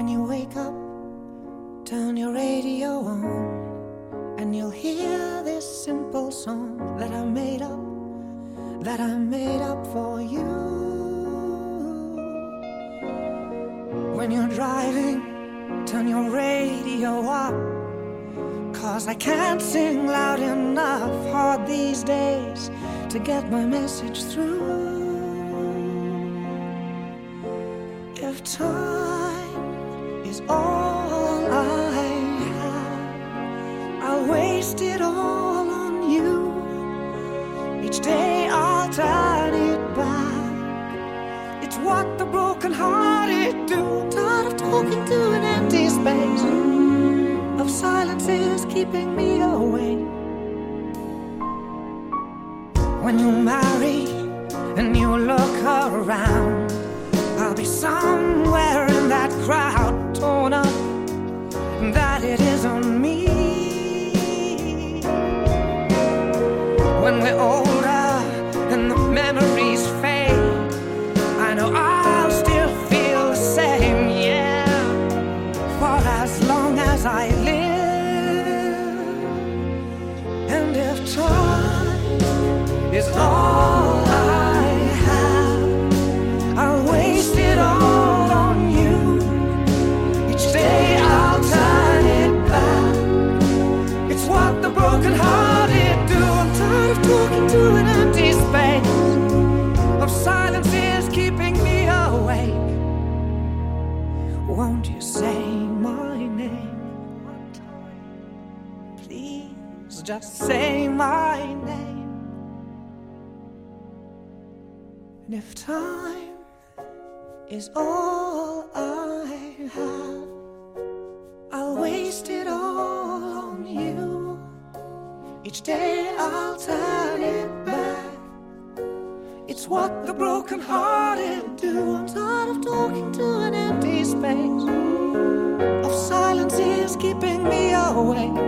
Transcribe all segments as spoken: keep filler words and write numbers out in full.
When you wake up, turn your radio on, and you'll hear this simple song that I made up, that I made up for you. When you're driving, turn your radio up, 'cause I can't sing loud enough hard these days to get my message through. If time is all I have, I'll waste it all on you. Each day I'll turn it back. It's what the broken-hearted do. Tired of talking to an empty space, of silences keeping me awake. When you marry and you look around, I'll be somewhere in that crowd, torn up that it isn't me. When we're older and the memories fade, I know I'll still feel the same, yeah, for as long as I live. And if time is all I have, I'll waste it all on you. Each day I'll turn it back. It's what the broken-hearted do. I'm tired of talking to an empty space, of silences keeping me awake. Won't you say my name one time? Please just say my name. And if time is all I have, I'll waste it all on you. Each day I'll turn it back. It's what the broken-hearted do. I'm tired of talking to an empty space, of silences keeping me awake.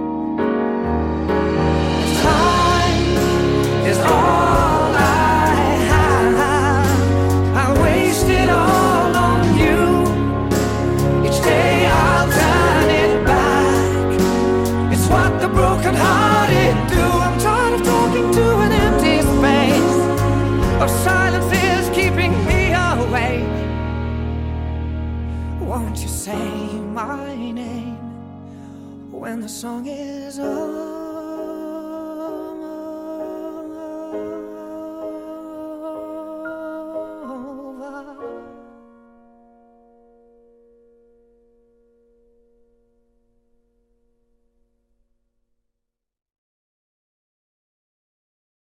If time is all I have, I'll waste it all on you. Each day I'll turn it back. It's what the broken-hearted do. I'm tired of talking to an empty space, of silences keeping me awake. Won't you say my name when the song is over?